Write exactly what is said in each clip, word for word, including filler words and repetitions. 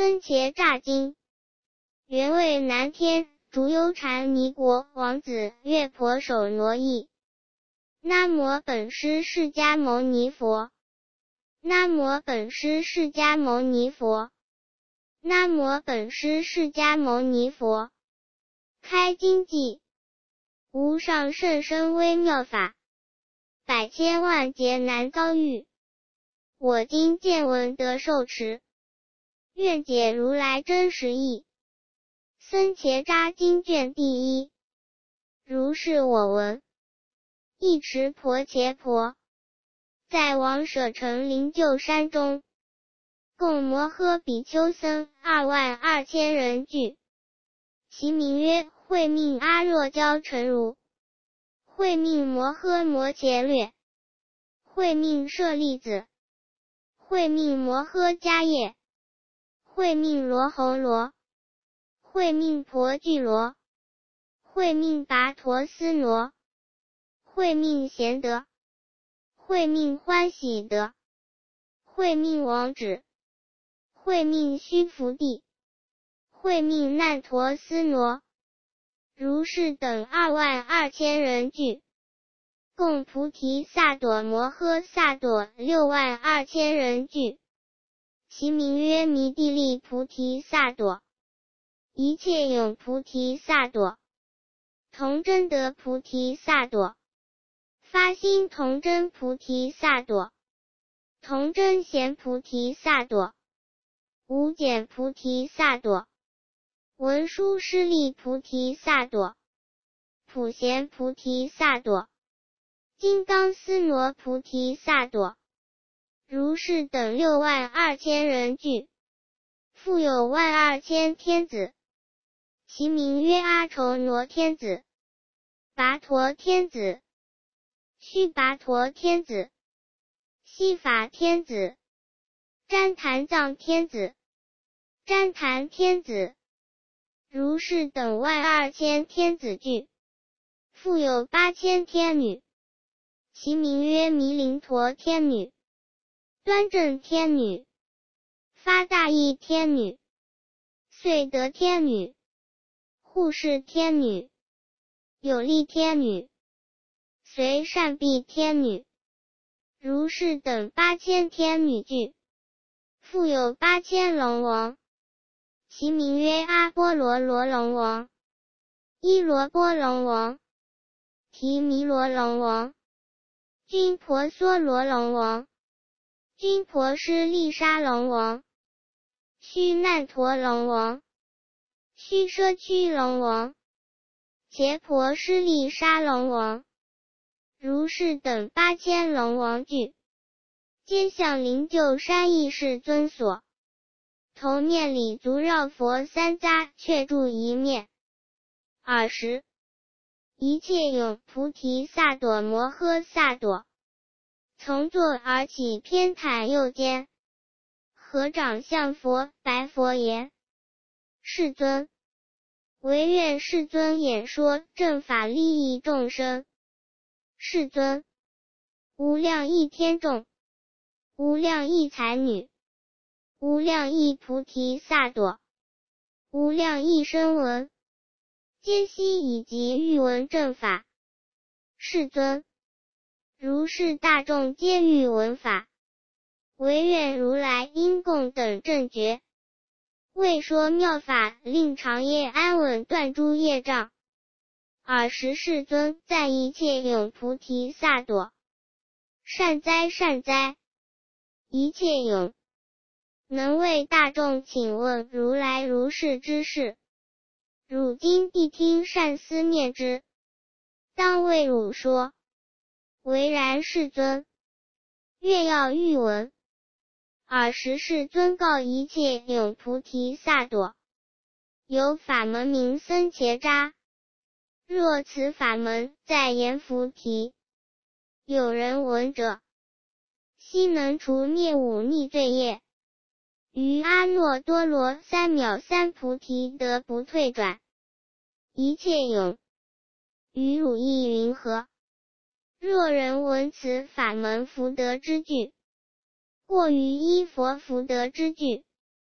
僧伽吒经。原为南天竺幽禅尼国王子月婆首挪译。南无本师释迦牟尼佛。南无本师释迦牟尼佛。南无本师释迦牟尼佛。开经偈。无上甚深微妙法，百千万劫难遭遇。我今见闻得受持，愿解如来真实义。僧伽吒经卷第一。如是我闻。一持婆伽婆，在王舍城灵鹫山中，共摩诃比丘僧二万二千人聚。其名曰慧命阿若娇陈如、慧命摩诃摩伽略、慧命舍利子、慧命摩诃迦叶、慧命罗侯罗、慧命婆聚罗、慧命跋陀斯罗、慧命贤德、慧命欢喜德、慧命王止、慧命须福地、慧命难陀斯罗，如是等二万二千人聚，共菩提萨埵摩诃萨埵六万二千人聚，其名曰弥地利菩提萨埵、一切永菩提萨埵、同真德菩提萨埵、发心同真菩提萨埵、同真贤菩提萨埵、无减菩提萨埵、文殊师利菩提萨埵、普贤菩提萨埵、金刚斯罗菩提萨埵，如是等六万二千人聚，复有万二千天子，其名曰阿愁罗天子、跋陀天子、须跋陀天子、悉法天子、旃檀藏天子、旃檀天子，如是等万二千天子聚，复有八千天女，其名曰弥陵陀天女、端正天女、发大意天女、遂德天女、护世天女、有力天女、随善避天女，如是等八千天女聚，复有八千龙王，其名曰阿波罗罗龙王、伊罗波龙王、提弥罗龙王、均婆娑罗龙王、均婆尸利沙龙王、须难陀龙王、须奢屈龙王、伽婆尸利沙龙王，如是等八千龙王聚，皆向灵鹫山义世尊所。头面礼足绕佛三匝，却住一面。尔时，一切永菩提萨埵摩诃萨埵，从座而起，偏袒右肩，合掌向佛，白佛言：世尊，唯愿世尊演说正法，利益众生。世尊，无量亿天众，无量亿才女，无量亿菩提萨埵，无量亿声闻，皆悉以及欲闻正法。世尊，如是大众皆欲闻法，唯愿如来因供等正觉，为说妙法，令长夜安稳，断诸业障。尔时世尊赞一切永菩提萨埵：善哉善哉！一切永能为大众请问如来如是之事，汝今谛听善思念之，当为汝说。唯然世尊，愿要欲闻。尔时世尊告一切永菩提萨埵：有法门名僧伽吒，若此法门在阎浮提，有人闻者，悉能除灭五逆罪业，于阿耨多罗三藐三菩提得不退转。一切永于汝意云何？若人闻此法门福德之句，过于依佛福德之句，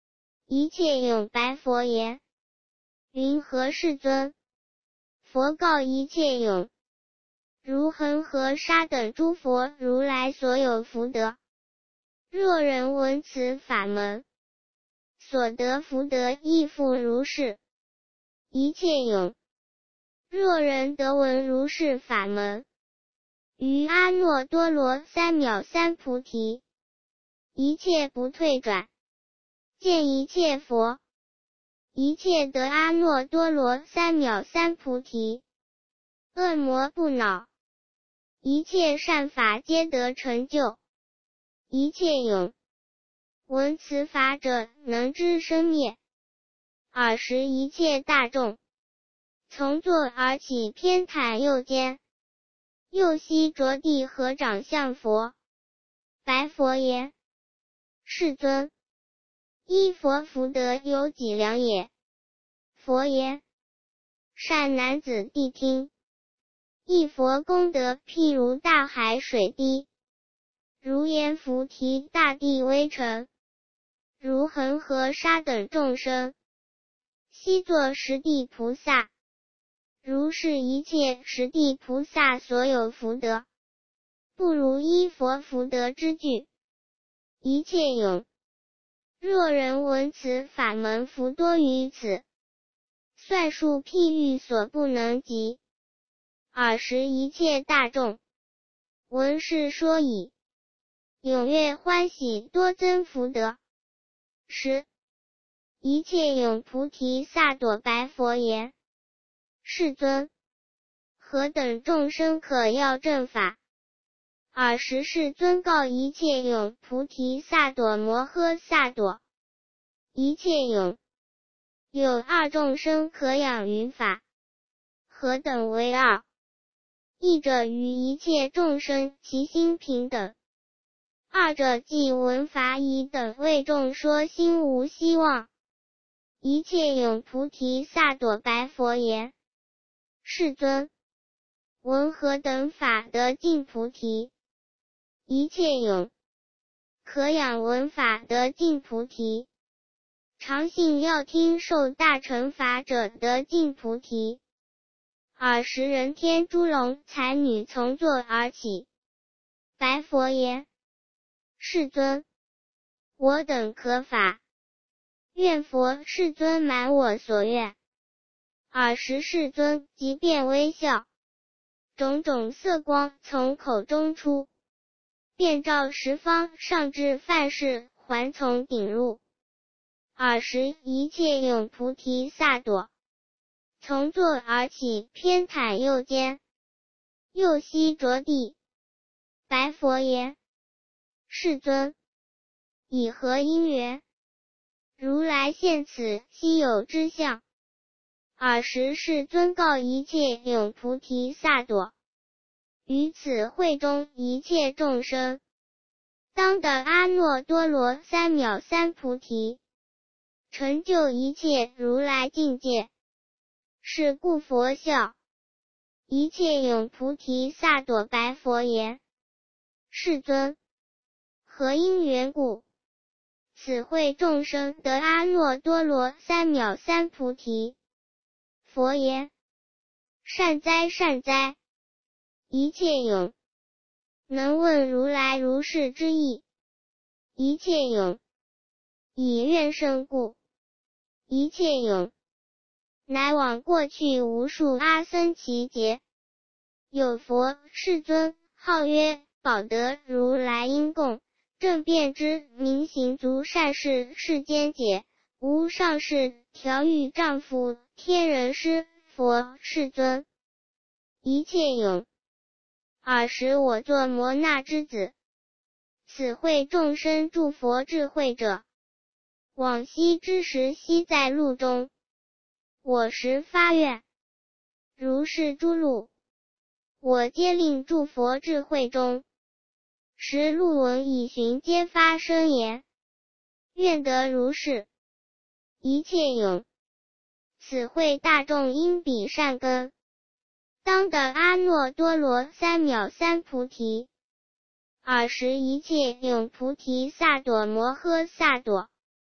一切永白佛言：云何世尊？佛告一切永：如恒河沙等诸佛如来所有福德，若人闻此法门，所得福德亦复如是。一切永：若人得闻如是法门，于阿耨多罗三藐三菩提，一切不退转，见一切佛，一切得阿耨多罗三藐三菩提，恶魔不恼，一切善法皆得成就。一切永：闻此法者能知生灭。尔时一切大众从座而起，偏袒右肩，右膝着地合掌向佛，白佛言：世尊，依佛福德有几量也？佛言：善男子谛听。一佛功德譬如大海水滴，如阎浮提大地微尘，如恒河沙等众生，悉作十地菩萨。如是一切十地菩萨所有福德，不如依佛福德之具。一切永：若人闻此法门福多于此，算数譬喻所不能及。尔时一切大众闻是说已，踊跃欢喜，多增福德。十一切永菩提萨埵白佛言：世尊，何等众生可要正法？尔时世尊告一切永菩提萨埵摩诃萨埵：一切永，有二众生可养于法。何等为二？一者于一切众生其心平等，二者即闻法已等为众说心无希望。一切永菩提萨埵白佛言：世尊，闻何等法得尽菩提？一切永，可养闻法得尽菩提。常信要听受大乘法者得尽菩提。尔时人天诸龙才女从座而起，白佛言：世尊，我等可法，愿佛世尊满我所愿。尔时世尊即便微笑，种种色光从口中出，遍照十方，上至梵世，还从顶入。尔时一切永菩提萨埵从座而起，偏袒右肩，右膝着地，白佛言：世尊，以何因缘，如来现此稀有之相？尔时世尊告一切永菩提萨埵：于此会中一切众生，当得阿耨多罗三藐三菩提，成就一切如来境界。是故佛笑。一切永菩提萨埵白佛言：世尊，何因缘故，此会众生得阿耨多罗三藐三菩提？佛言：善哉善哉，一切永，能问如来如是之意。一切永，以愿生故。一切永，乃往过去无数阿僧祇劫，有佛世尊号曰宝德如来因供，正遍知明行足善事世间解，无上士调御丈夫天人师佛世尊。一切永，尔时我作摩那之子，此会众生诸佛智慧者，往昔之时悉在路中。我时发愿，如是诸路，我皆令诸佛智慧中。时路闻以寻皆发声言，愿得如是。一切永，此会大众因彼善根，当得阿耨多罗三藐三菩提。尔时一切永菩提萨埵摩诃萨埵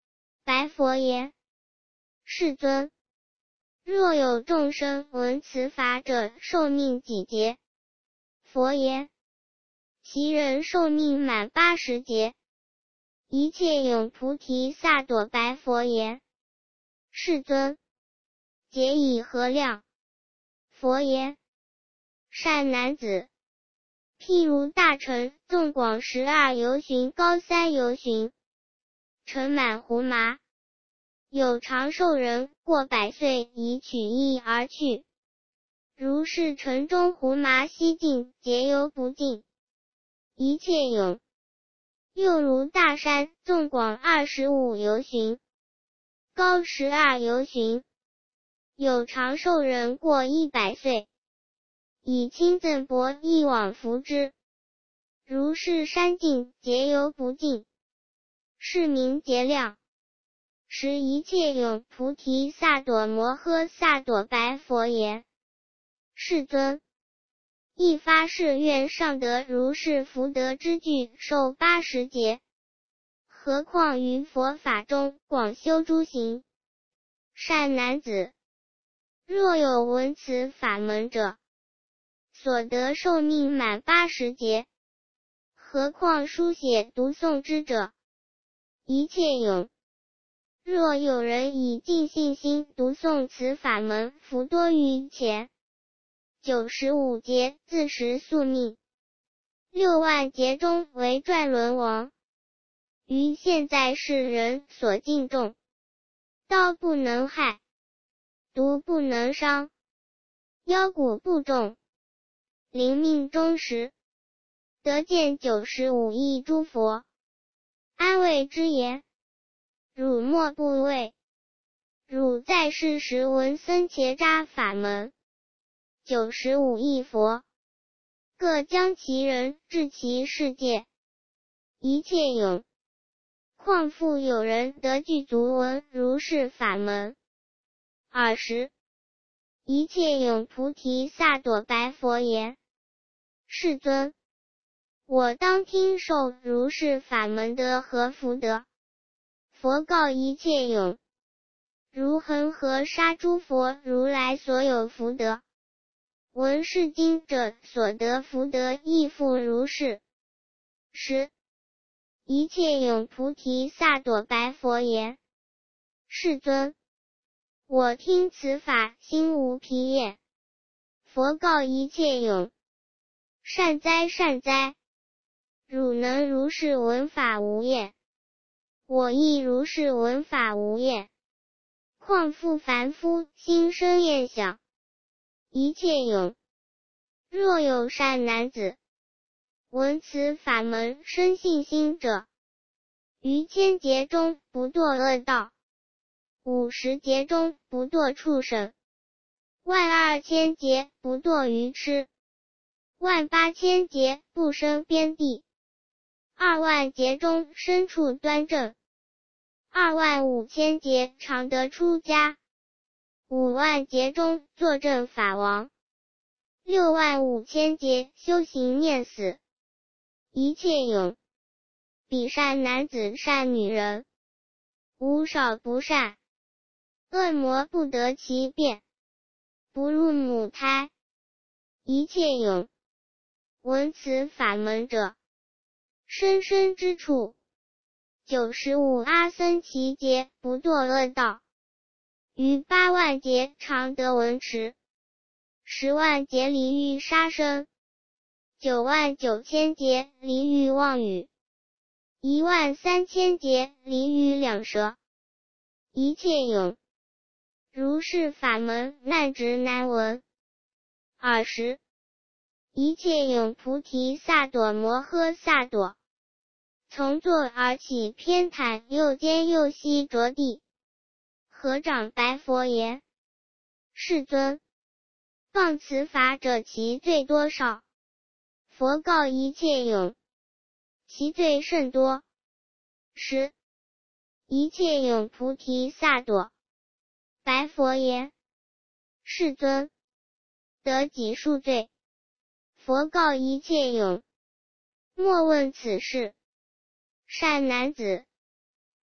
白佛言：世尊，若有众生闻此法者，寿命几劫？佛言：其人寿命满八十劫。一切永菩提萨埵白佛言：世尊，劫以何量？佛言：善男子，譬如大城，纵广十二由旬，高三由旬，盛满胡麻。有长寿人过百岁，以取意而去。如是城中胡麻悉尽，劫犹不尽。一切永。又如大山，纵广二十五由旬，高十二由旬。有长寿人过一百岁，以亲赠帛一往服之。如是山尽，劫犹不尽，是名劫量。时一切永菩提萨埵摩诃萨埵白佛言：世尊，一发誓愿上得如是福德之具，受八十劫。何况于佛法中广修诸行？善男子，若有闻此法门者，所得寿命满八十劫。何况书写读诵之者？一切永。若有人以尽信心读诵此法门，福多于前。九十五劫自食宿命，六万劫中为转轮王。于现在世人所敬重，刀不能害，毒不能伤，腰骨不中，临命终时，得见九十五亿诸佛，安慰之言：汝莫怖畏，汝在世时闻僧伽吒法门。九十五亿佛，各将其人至其世界，一切永。况复有人得具足闻如是法门。尔时，一切永菩提萨埵白佛言：世尊，我当听受如是法门得何福德？佛告一切永：如恒河沙诸佛如来所有福德，闻是经者所得福德亦复如是。十。一切永菩提萨埵白佛言：世尊，我听此法心无疲厌。佛告一切永：善哉善哉，汝能如是闻法无厌，我亦如是闻法无厌。况复凡夫心生厌想。一切永。若有善男子，闻此法门生信心者，于千劫中不堕恶道，五十劫中不堕畜生，万二千劫不堕愚痴，万八千劫不生边地，二万劫中身处端正，二万五千劫常得出家，五万劫中作正法王，六万五千劫修行念死。一切永。彼善男子善女人，无少不善，恶魔不得其便，不入母胎。一切永。闻此法门者，生生之处，九十五阿僧祇劫不堕恶道，于八万劫常得闻持，十万劫离欲杀生，九万九千劫离欲妄语，一万三千劫离欲两舌。一切永。如是法门难值难闻。尔时，一切永菩提萨埵摩诃萨埵，从座而起，偏袒右肩右膝着地，合掌白佛言：世尊，谤此法者其罪多少？佛告一切永：其罪甚多。十。一切永菩提萨埵白佛言：世尊，得几数罪？佛告一切永：莫问此事。善男子，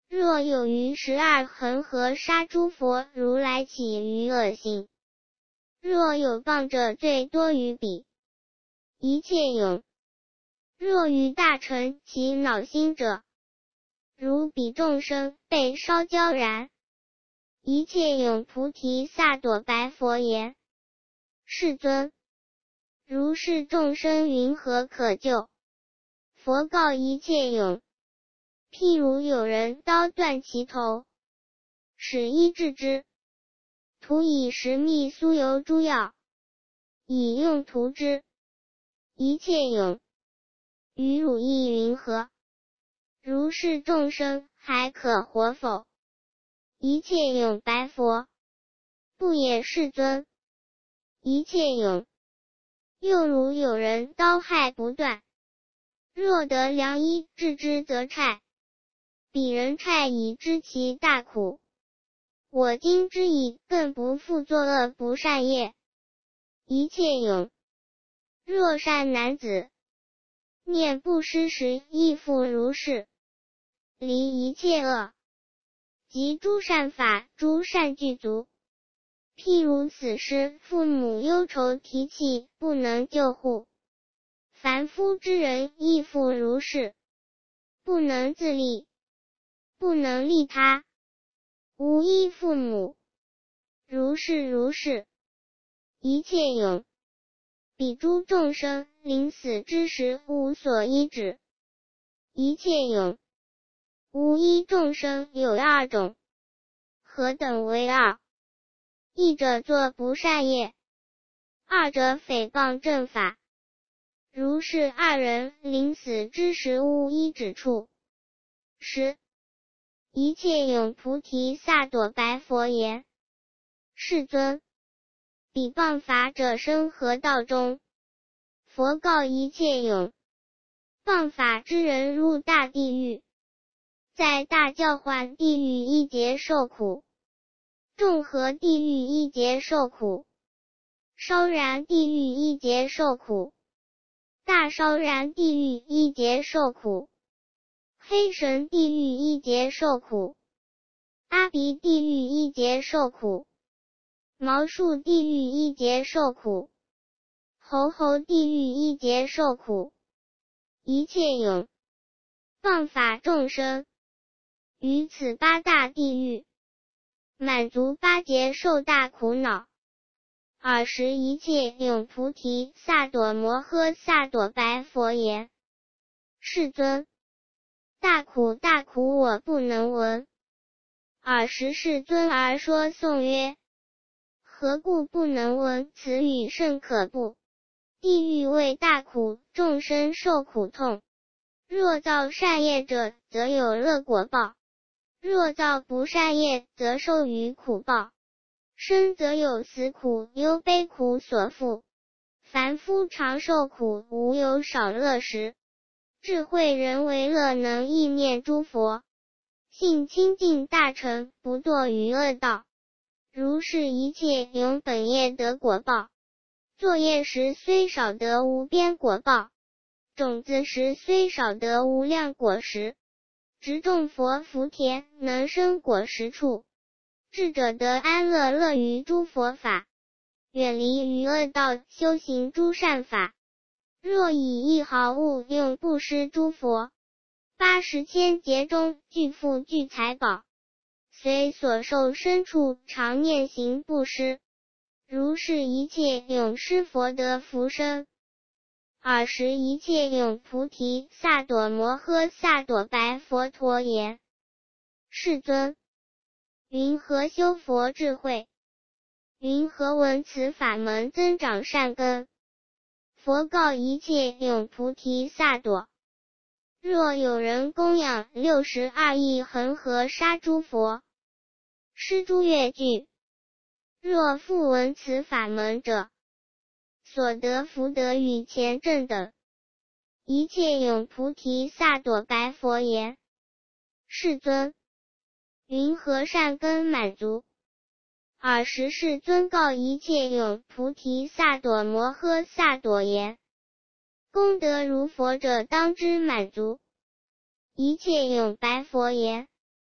若有于十二恒河沙诸佛如来起于恶性，若有谤者罪多于彼一切勇。若于大乘其恼心者，如彼众生被烧焦燃，一切勇菩提萨埵白佛言：世尊，如是众生云何可救？佛告一切勇：譬如有人刀断其头，使医治之，涂以石蜜酥油诸药，以用涂之。一切勇，于汝意云何？如是众生还可活否？一切勇白佛：不也，世尊。一切勇，又如有人刀害不断，若得良医治之则差，彼人差以知其大苦。我今之矣，更不复作恶不善业。一切勇，若善男子念不施时，亦复如是，离一切恶，及诸善法，诸善具足。譬如死尸，父母忧愁提气，不能救护。凡夫之人亦复如是，不能自立，不能利他，无依父母。如是如是，一切勇，彼诸众生临死之时无所依止。一切勇，无依众生有二种，何等为二？一者作不善业，二者诽谤正法。如是二人临死之时无依止处。十。一切勇菩提萨埵白佛言：世尊，彼谤法者生何道中？佛告一切勇：谤法之人入大地狱，在大教化地狱一劫受苦，众合地狱一劫受苦，烧燃地狱一劫受苦，大烧燃地狱一劫受苦，黑神地狱一劫受苦，阿鼻地狱一劫受苦，毛树地狱一劫受苦，猴猴地狱一劫受苦。一切勇，谤法众生于此八大地狱，满足八劫受大苦恼。尔时一切勇菩提萨埵摩诃萨埵白佛言：世尊，大苦大苦我不能闻。尔时世尊而说颂曰：何故不能闻？此语甚可怖。地狱为大苦，众生受苦痛。若造善业者，则有乐果报；若造不善业，则受于苦报。生则有死苦、忧悲苦所缚。凡夫常受苦，无有少乐时。智慧人为乐，能意念诸佛，性清净大乘，不堕于恶道。如是一切勇本业得果报。作业时虽少得无边果报，种子时虽少得无量果实。植种佛福田，能生果实处。智者得安乐，乐于诸佛法，远离于恶道，修行诸善法。若以一毫物用布施诸佛，八十千劫中具富具财宝，随所受身处常念行布施。如是一切勇施佛得福生。尔时一切勇菩提萨埵摩诃萨埵白佛陀言：世尊，云何修佛智慧？云何闻此法门增长善根？佛告一切勇菩提萨埵：若有人供养六十二亿恒河沙诸佛，施诸乐具，若复闻此法门者，所得福德与前正等。一切勇菩提萨埵白佛言：世尊，云何善根满足？尔时世尊告一切勇菩提萨埵摩诃萨埵言：功德如佛者当知满足。一切勇白佛言：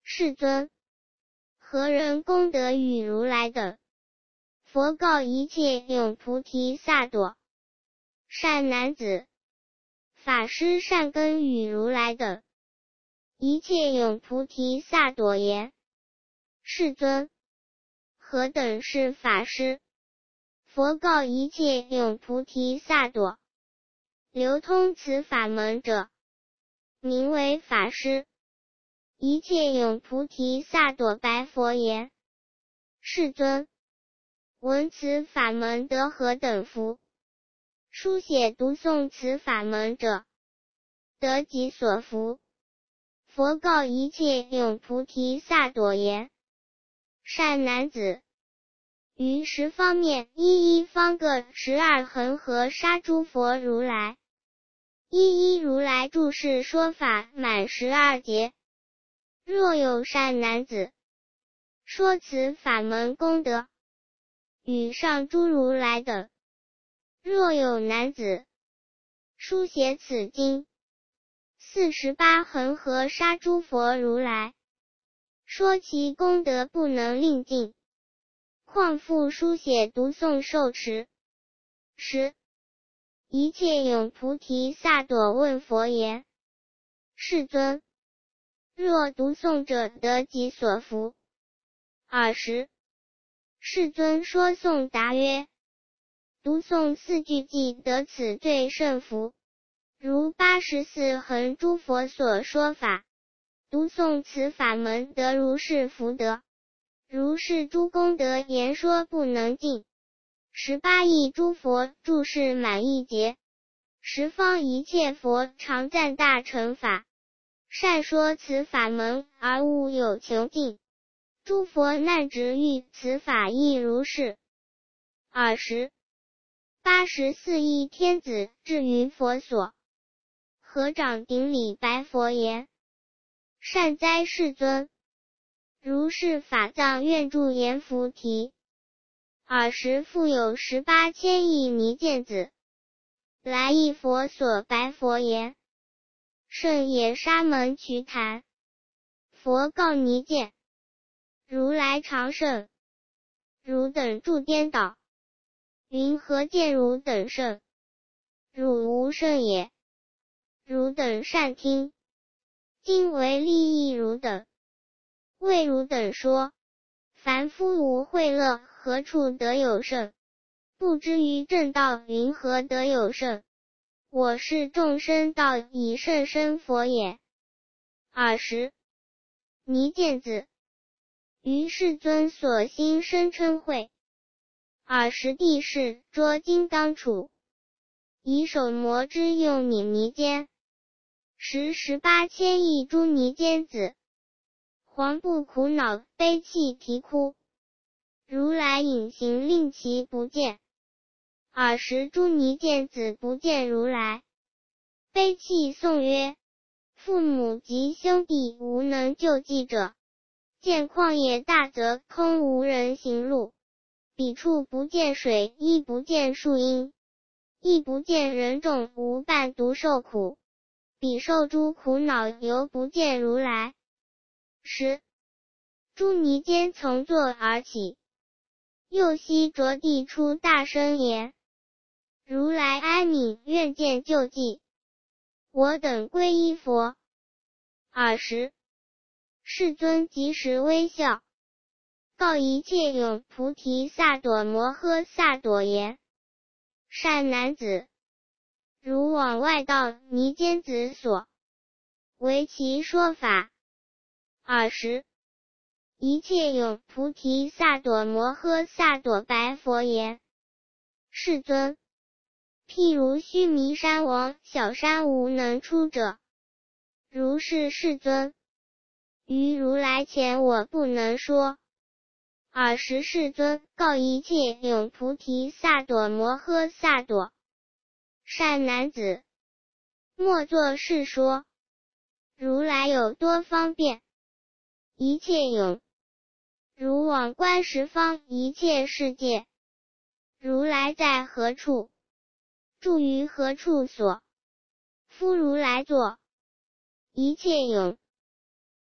世尊，何人功德与如来等？佛告一切永菩提萨埵：善男子，法师善根与如来等。一切永菩提萨埵言：世尊，何等是法师？佛告一切永菩提萨埵：流通此法门者，名为法师。一切永菩提萨埵白佛言：世尊，闻此法门得何等福？书写读诵此法门者，得其所福。佛告一切永菩提萨埵言：善男子，于十方面一一方各十二恒河沙诸佛如来，一一如来住世说法满十二劫。若有善男子，说此法门功德，与上诸如来等；若有男子，书写此经，四十八恒河沙诸佛如来，说其功德不能令尽，况复书写读诵受持。十一切永菩提萨埵问佛言：世尊，若读诵者得其所福？尔时，世尊说颂答曰：读诵四句偈得此最胜福，如八十四恒诸佛所说法，读诵此法门得如是福德，如是诸功德言说不能尽。十八亿诸佛住世满一劫，十方一切佛常赞大乘法，善说此法门而无有穷尽。诸佛难执欲此法亦如是。尔时，八十四亿天子至于佛所，合掌顶礼白佛言：善哉世尊，如是法藏愿住阎浮提。尔时复有十八千亿尼犍子来诣佛所，白佛言：胜也沙门瞿昙。佛告尼犍：如来常胜，汝等助颠倒，云何见汝等胜？汝无胜也。汝等善听，今为利益汝等，为汝等说，凡夫无慧乐，何处得有胜？不知于正道，云何得有胜？我是众生道以胜身佛也。尔时，尼犍子于世尊所心生嗔恚。尔时帝释捉金刚杵，以手摩之，用泯尼间。时十八千亿诸尼犍子，惶怖苦恼，悲泣啼哭。如来隐形令其不见。尔时诸尼犍子不见如来，悲泣颂曰：父母及兄弟无能救济者，见旷野大泽，空无人行路。彼处不见水，亦不见树荫，亦不见人众，无伴独受苦。彼受诸苦恼，犹不见如来。十诸尼犍从座而起，右膝着地出大声言：如来哀悯，愿见救济，我等皈依佛。尔时，世尊即时微笑，告一切永菩提萨埵摩诃萨埵言：善男子，如往外道尼犍子所，为其说法。尔时，一切永菩提萨埵摩诃萨埵白佛言：世尊，譬如须弥山王，小山无能出者，如是世尊，于如来前我不能说。尔时世尊告一切永菩提萨埵摩诃萨埵：善男子，莫作是说。如来有多方便，一切永，如往观十方一切世界，如来在何处，住于何处所，夫如来作。一切永，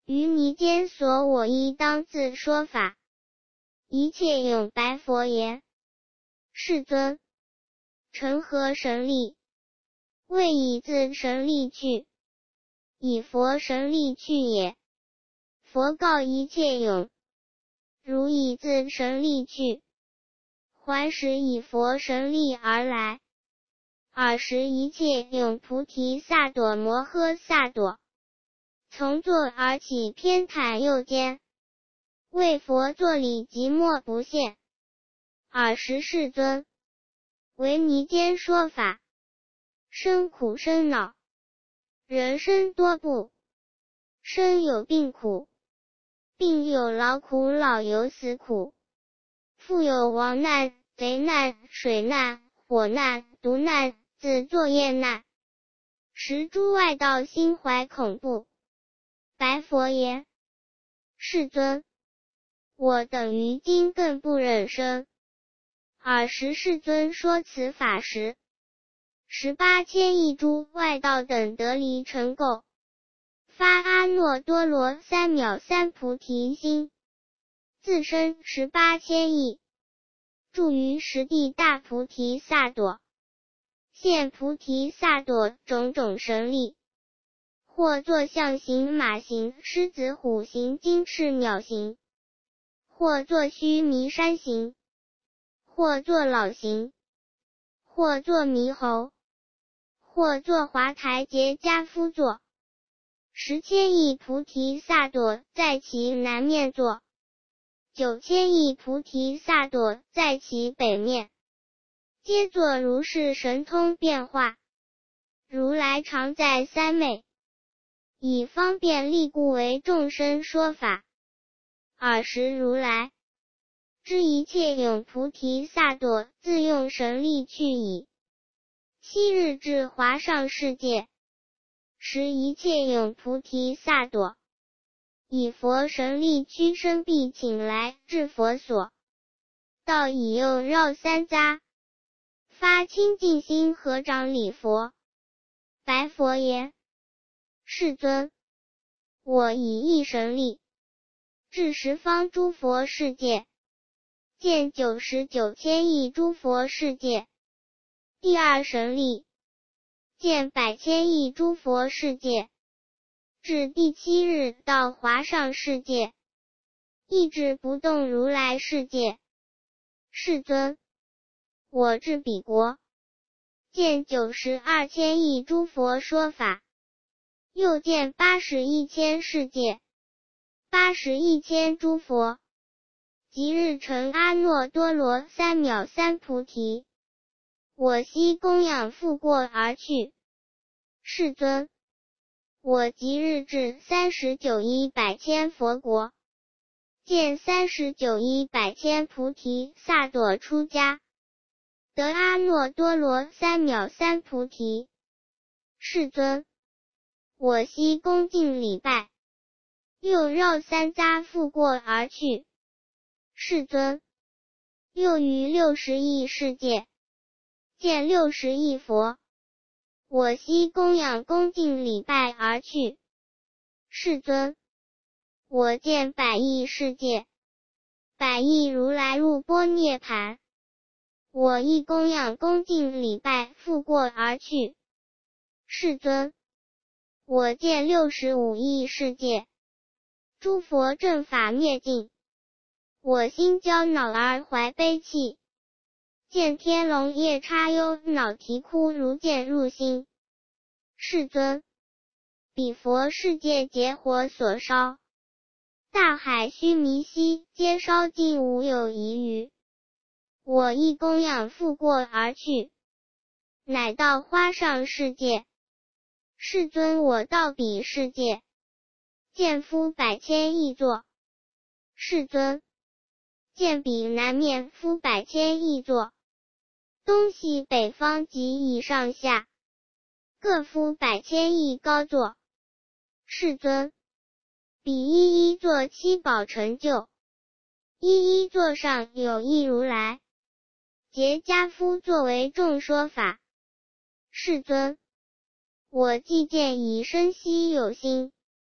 于泥间所我一当自说法，一切永白佛言：世尊，成何神力？谓以自神力去，以佛神力去也。佛告一切永，如以自神力去，还时以佛神力而来。尔时一切永菩提萨埵摩诃萨埵，从座而起，偏袒右肩，为佛作礼，即莫不现。尔时世尊，为泥间说法，生苦生恼，人生多怖，生有病苦，病有劳苦，老有死苦，复有亡难、贼难、水难、火难、毒难、自作业难，时诸外道心怀恐怖，白佛言：世尊，我等于今更不忍生。尔时世尊说此法时，十八千亿诸外道等得离尘垢，发阿耨多罗三藐三菩提心，自身十八千亿，住于十地大菩提萨埵，现菩提萨埵种种神力，或作象形、马形、狮子、虎形、金翅鸟形，或作须弥山形，或作老形，或作猕猴，或作华台结跏趺坐。十千亿菩提萨埵在其南面坐，九千亿菩提萨埵在其北面，皆作如是神通变化。如来常在三昧，以方便力故为众生说法。尔时如来知一切永菩提萨埵自用神力去矣。七日至华上世界，时一切永菩提萨埵以佛神力屈身臂请来至佛所，道以右绕三匝，发清净心，合掌礼佛。白佛言：世尊，我以一神力，至十方诸佛世界，见九十九千亿诸佛世界。第二神力，见百千亿诸佛世界。至第七日到华上世界，意志不动如来世界。世尊，我至彼国，见九十二千亿诸佛说法，又见八十一千世界，八十一千诸佛，即日成阿耨多罗三藐三菩提。我悉供养复过而去。世尊，我即日至三十九亿百千佛国，见三十九亿百千菩提萨埵出家，得阿耨多罗三藐三菩提。世尊，我悉恭敬礼拜，又绕三匝复过而去。世尊，又于六十亿世界，见六十亿佛，我悉供养恭敬礼拜而去。世尊，我见百亿世界，百亿如来入般涅盘，我亦供养恭敬礼拜复过而去。世尊，我见六十五亿世界，诸佛正法灭尽，我心焦恼而怀悲泣，见天龙夜叉忧恼啼哭，如见入心。世尊，彼佛世界劫火所烧，大海须弥悉皆烧尽，无有遗余。我亦供养复过而去，乃到花上世界。世尊，我到彼世界，见夫百千亿座。世尊，见彼南面夫百千亿座，东西北方及以上下，各夫百千亿高座。世尊，彼一一座七宝成就，一一座上有一如来，结跏趺作为众说法。世尊，我既见以身悉有心，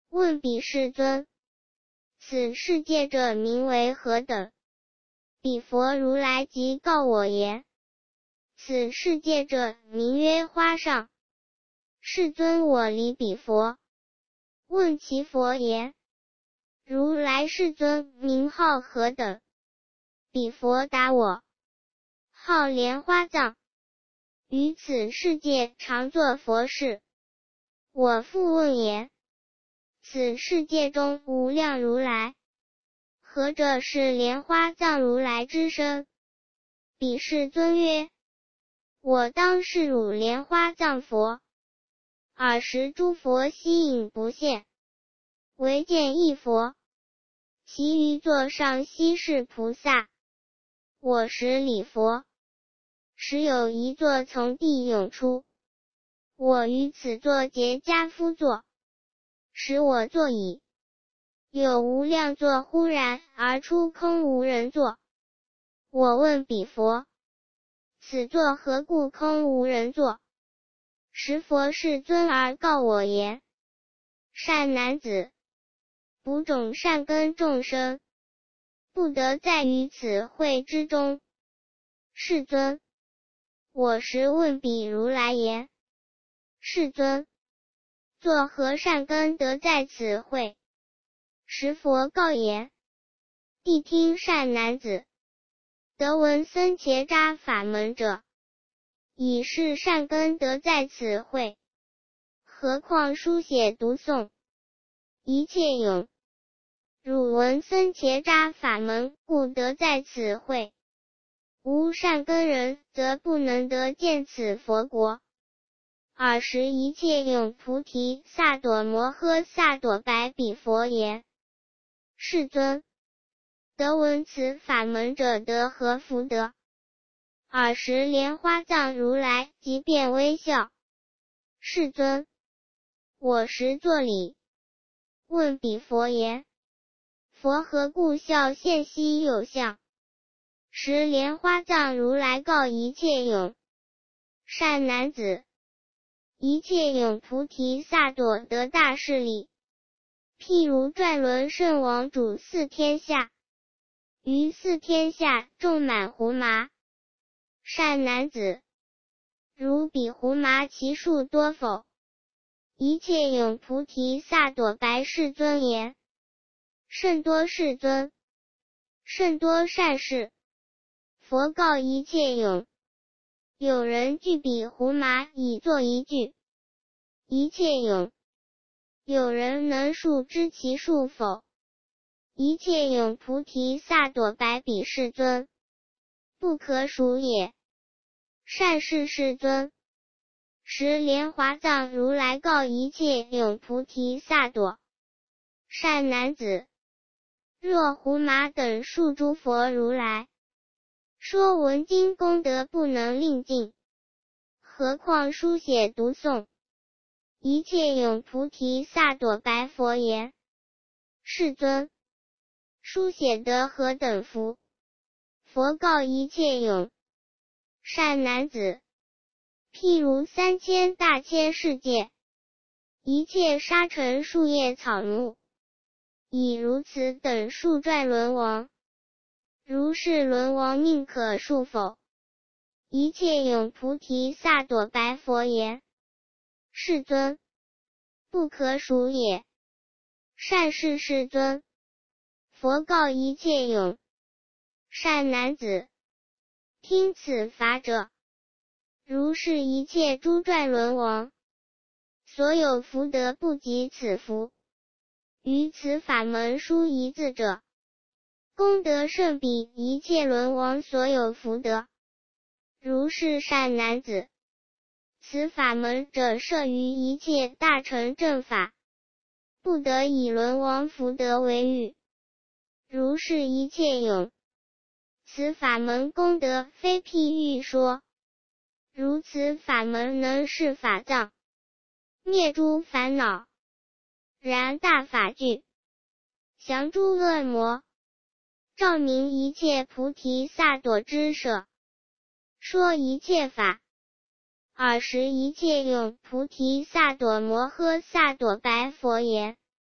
问彼世尊：此世界者名为何等？彼佛如来即告我言：此世界者名曰花上。世尊，我礼彼佛，问其佛言：如来世尊名号何等？彼佛答我：号莲花藏。于此世界常作佛事。我复问言：此世界中无量如来，何者是莲花藏如来之身？彼世尊曰：我当是汝莲花藏佛。尔时诸佛悉隐不现，唯见一佛，其余座上悉是菩萨。我时礼佛，时有一座从地涌出，我于此座结跏趺坐，使我坐已。有无量座忽然而出空无人坐。我问彼佛：此座何故空无人坐？时佛世尊而告我言：善男子，补种善根众生，不得在于此会之中。世尊，我时问彼如来言：世尊，作何善根得在此会？时佛告言：谛听善男子，得闻僧伽吒法门者，以是善根得在此会。何况书写读诵一切有，汝闻僧伽吒法门，故得在此会。无善根人，则不能得见此佛国。尔时一切有菩提萨埵摩诃萨埵白彼佛言：世尊，得闻此法门者得何福德？尔时莲花藏如来即便微笑。世尊，我时作礼，问彼佛言：佛何故笑现稀有相？时莲花藏如来告一切有：善男子，一切有菩提萨埵得大势力，譬如转轮圣王主四天下，于四天下种满胡麻。善男子，如彼胡麻其数多否？一切有菩提萨埵白世尊言：甚多世尊，甚多善事。佛告一切有：有人具彼胡麻以作一具。一切有：有人能数知其数否？一切有菩提萨埵白彼世尊：不可数也。善事世尊。时莲华藏如来告一切有菩提萨埵：善男子，若胡麻等数诸佛如来，说闻经功德不能令尽，何况书写读诵？一切有菩提萨埵白佛言：世尊，书写得何等福？佛告一切有：善男子，譬如三千大千世界，一切沙尘树叶草木，以如此等数转轮王。如是轮王宁可数否？一切有菩提萨埵白佛言：世尊，不可数也。善事世尊。佛告一切有：善男子，听此法者，如是一切诸转轮王，所有福德不及此福。于此法门书一字者，功德胜彼一切轮王所有福德。如是善男子，此法门者摄于一切大乘正法，不得以轮王福德为喻。如是一切有，此法门功德非譬喻说。如此法门能示法藏，灭诸烦恼，然大法具，降诸恶魔，照明一切菩提萨埵之舍，说一切法。尔时一切有菩提萨埵摩诃萨埵白佛言：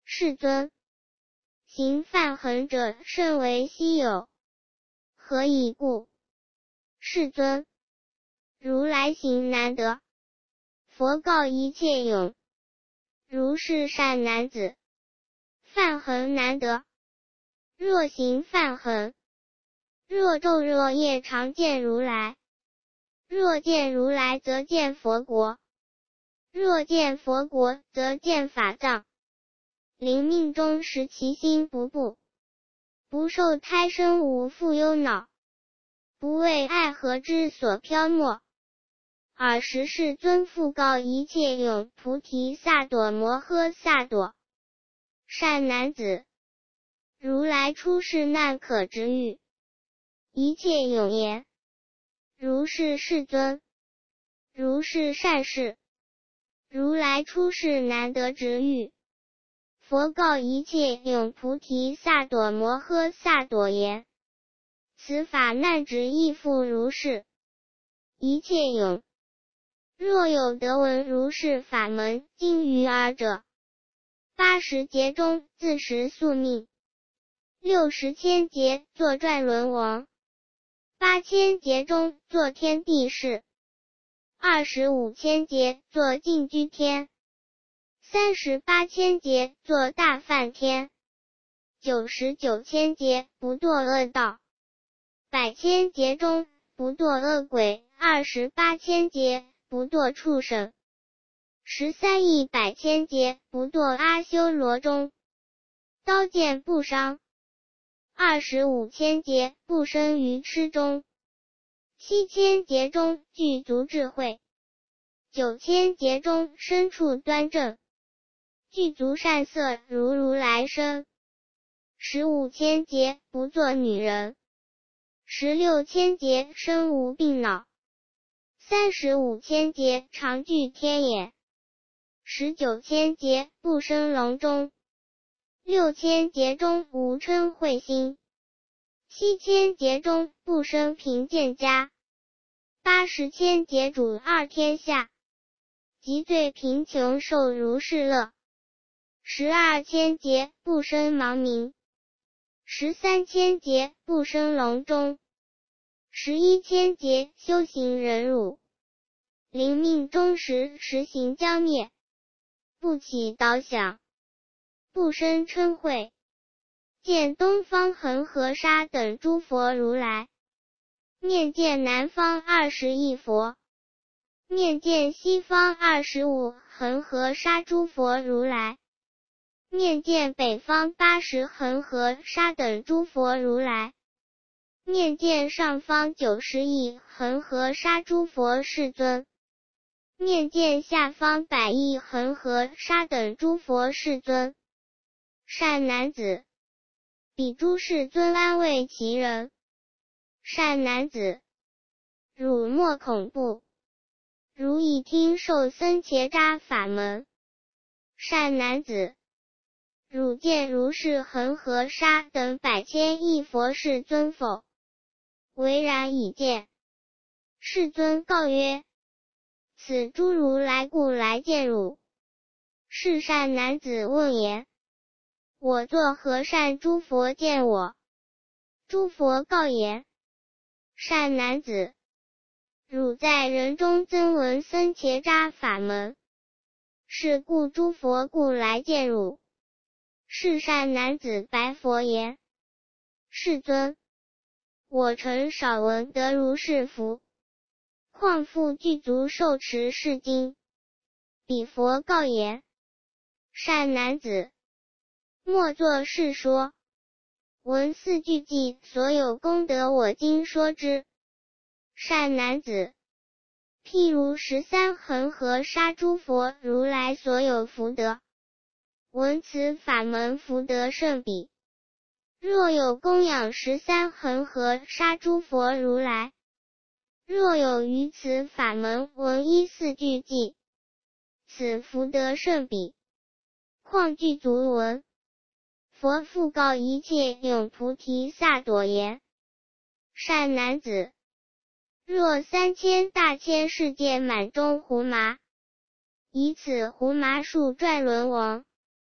世尊，行梵行者甚为稀有，何以故？世尊，如来行难得。佛告一切勇，如是善男子，梵行难得。若行梵行，若昼若夜常见如来。若见如来则见佛国，若见佛国则见法藏。临命终时其心不怖，不受胎生无复忧恼，不为爱河之所漂没。尔时世尊复告一切勇菩提萨埵摩诃萨埵，善男子，如来出世难可知喻。一切勇言，如是世尊，如是善事，如来出世难得知喻。佛告一切勇菩提萨埵摩诃萨埵言，此法难值亦复如是。一切勇，若有得闻如是法门经于尔者，八十劫中自食宿命，六十千劫作转轮王，八千劫中作天地士，二十五千劫作净居天，三十八千劫作大梵天，九十九千劫不堕恶道，百千劫中不堕恶鬼，二十八千劫不堕畜生，十三亿百千劫不堕阿修罗中，刀剑不伤，二十五千劫不生于痴中，七千劫中具足智慧，九千劫中身处端正，具足善色如如来身，十五千劫不做女人，十六千劫身无病恼，三十五千劫常具天眼，十九千劫不生笼中，六千劫中无嗔恚心，七千劫中不生贫贱家，八十千劫主二天下，即最贫穷受如是乐，十二千劫不生盲冥，十三千劫不生笼中，十一千劫修行忍辱，临命终时实行将灭，不起导想，不生嗔恚。见东方恒河沙等诸佛如来，面见南方二十亿佛，面见西方二十五恒河沙诸佛如来，面见北方八十恒河沙等诸佛如来，面见上方九十亿恒河沙诸佛世尊，面见下方百亿恒河沙等诸佛世尊。善男子，彼诸世尊安慰其人。善男子，汝莫恐怖，汝已听受僧伽吒法门。善男子，汝见如是恒河沙等百千亿佛世尊否？唯然已见。世尊告曰：此诸如来故来见汝。是善男子问言：我作何善诸佛见我？诸佛告言：善男子，汝在人中曾闻僧伽吒法门，是故诸佛故来见汝。是善男子白佛言：世尊，我诚少闻得如是福，况复具足受持是经。彼佛告言：善男子，莫作是说，闻四句偈所有功德我今说之。善男子，譬如十三恒河沙诸佛如来所有福德，闻此法门福德甚彼。若有供养十三恒河沙诸佛如来，若有于此法门闻一四句偈，此福德甚彼。况具足闻。佛复告一切勇菩提萨埵言：善男子，若三千大千世界满中胡麻，以此胡麻树转轮王，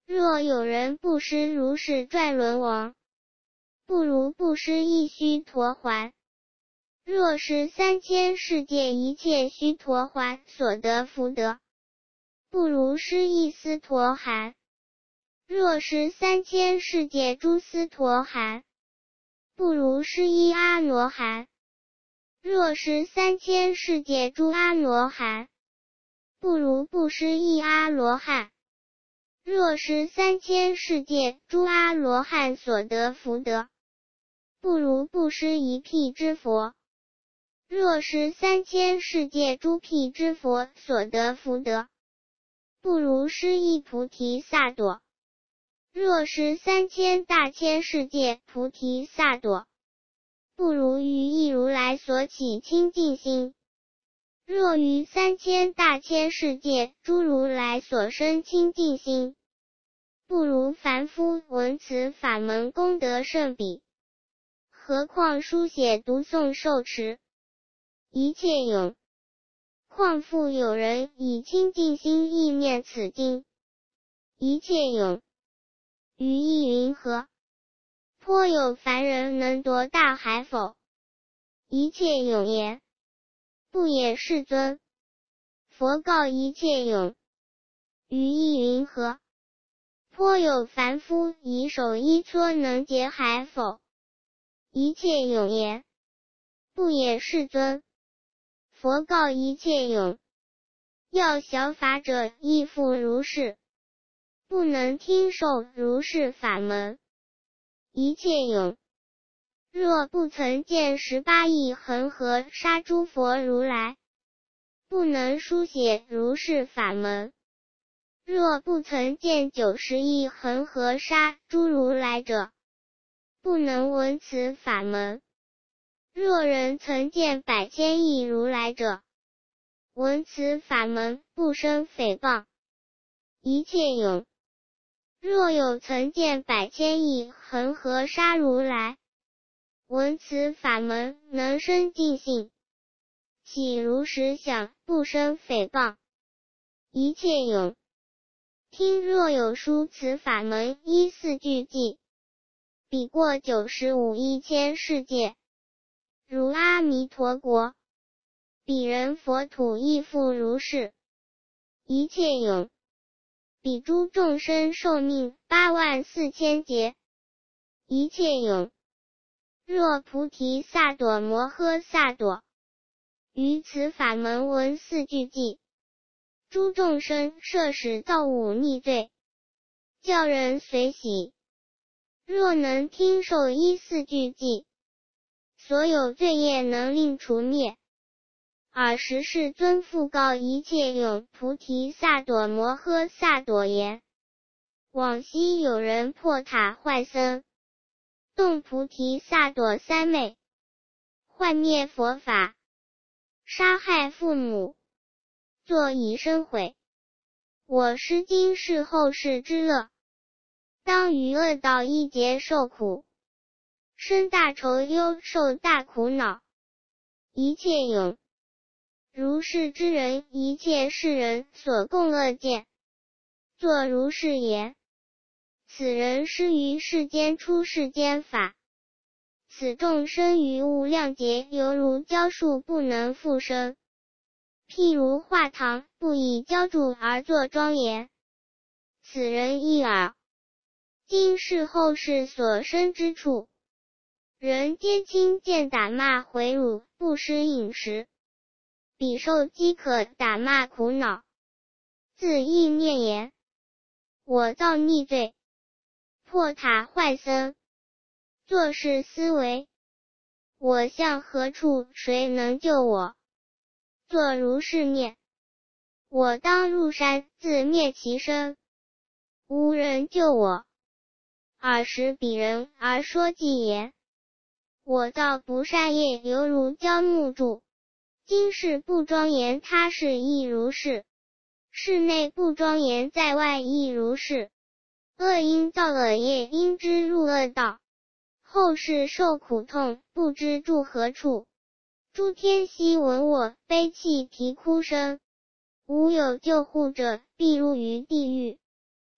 若有人布施如是转轮王，不如布施一须陀洹。若是三千世界一切须陀洹所得福德，不如施一斯陀含。若是三千世界诸斯陀含，不如施一阿罗汉。若是三千世界诸阿罗汉，不如布施一阿罗汉。若是三千世界诸阿罗汉所得福德，不如布施一辟支佛。若是三千世界诸辟支佛所得福德，不如施一菩提萨埵。若是三千大千世界菩提萨埵，不如于一如来所起清净心。若于三千大千世界诸如来所生清净心，不如凡夫闻此法门功德甚彼。何况书写读诵受持一切有，况复有人以清净心意念此经，一切有，于意云何？颇有凡人能夺大海否？一切有言，不也世尊。佛告一切有，于意云何？颇有凡夫以手一搓能解海否？一切有言，不也世尊。佛告一切有，要小法者亦复如是，不能听受如是法门。一切有，若不曾见十八亿恒河沙诸佛如来，不能书写如是法门。若不曾见九十亿恒河沙诸如来者，不能闻此法门。若人曾见百千亿如来者，闻此法门不生诽谤。一切有，若有曾见百千亿恒河沙如来，闻此法门能生净信，起如实想，不生诽谤。一切有，听若有书此法门一四句记，彼过九十五亿千世界，如阿弥陀国，彼人佛土亦复如是。一切有，彼诸众生寿命八万四千劫。一切有，若菩提萨埵摩诃萨埵，于此法门闻四句记，诸众生摄使造五逆罪，教人随喜。若能听受一四句记，所有罪业能令除灭。尔时世尊复告一切有菩提萨埵摩诃萨埵言：往昔有人破塔坏僧，动菩提萨埵三昧，幻灭佛法，杀害父母，作以身毁。我施今世后世之乐，当于恶道一劫受苦，生大愁忧，受大苦恼。一切有，如是之人，一切世人所共恶见，作如是言：此人施于世间出世间法，此众生于无量劫犹如胶树不能复生，譬如画堂不以胶筑而作庄严。此人亦尔。今世后世所生之处，人皆轻贱打骂毁辱，不施饮食，彼受饥渴打骂苦恼，自意念言：我造逆罪，破塔坏僧，作是思维，我向何处？谁能救我？作如是念：我当入山，自灭其身，无人救我。尔时彼人而说偈言：我造不善业，犹如胶木筑，今世不庄严，他世亦如是。室内不庄严，在外亦如是。恶因造恶业，因之入恶道，后世受苦痛，不知住何处。诸天悉闻我悲泣啼哭声，无有救护者，必入于地狱。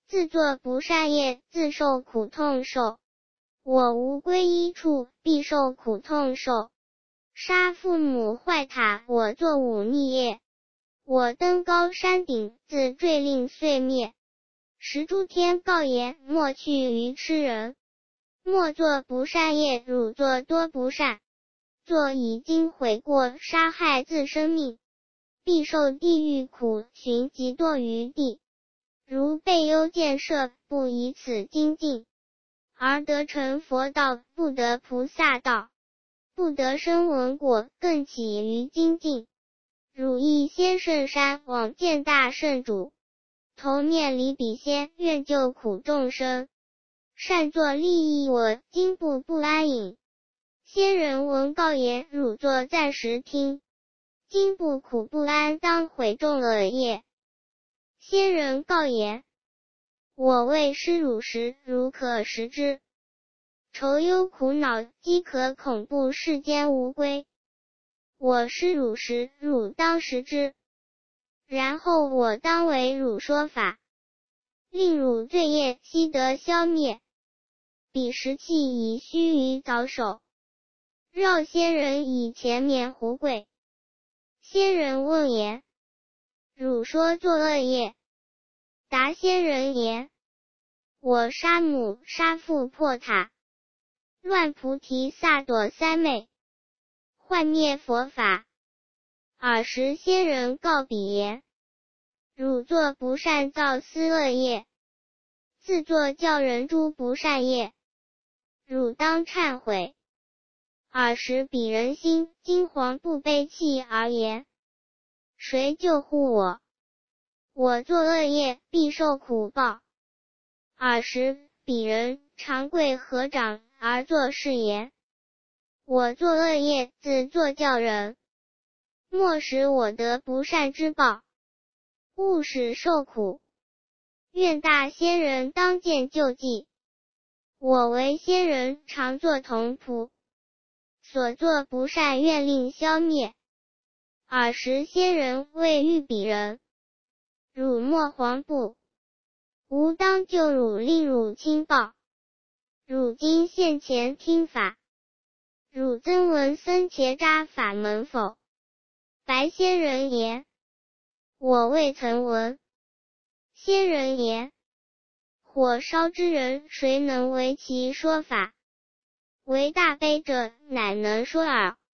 自作不善业，自受苦痛受。我无皈依处，必受苦痛受。杀父母坏塔，我作忤逆业。我登高山顶，自坠令碎灭。十诸天告言，莫去愚痴人。莫作不善业，汝作多不善。作已经悔过，杀害自生命，必受地狱苦，寻极堕于地。如被幽见摄，不以此精进，而得成佛道，不得菩萨道，不得声闻果，更起于精进。汝亦先圣山，往见大圣主，头面离彼先，愿救苦众生。善作利益我，今不不安隐。先人闻告言，汝作暂时听。今不苦不安，当悔众恶业。先人告言，我为施汝时，汝可食之。愁忧苦恼，饥渴恐怖，世间无归。我施汝时，汝当食之。然后我当为汝说法，令汝罪业悉得消灭。彼时气已须臾早手，绕仙人以前面胡跪。仙人问言，汝说作恶业。答仙人言，我杀母杀父破塔，乱菩提萨埵三昧，幻灭佛法。尔时仙人告彼言，汝作不善造思恶业，自作教人诸不善业，汝当忏悔。尔时彼人心惊惶，不悲泣而言，谁救护我？我作恶业，必受苦报。尔时彼人长跪合掌而作是言，我作恶业，自作教人，莫使我得不善之报，勿使受苦。愿大仙人当见救济。我为仙人，常作童仆，所作不善愿令消灭。尔时仙人谓欲彼人，汝莫惶怖，吾当救汝，令汝轻报。汝今现前听法，汝曾闻僧伽吒法门否？白仙人言，我未曾闻。仙人言，火烧之人，谁能为其说法？为大悲者，乃能说耳。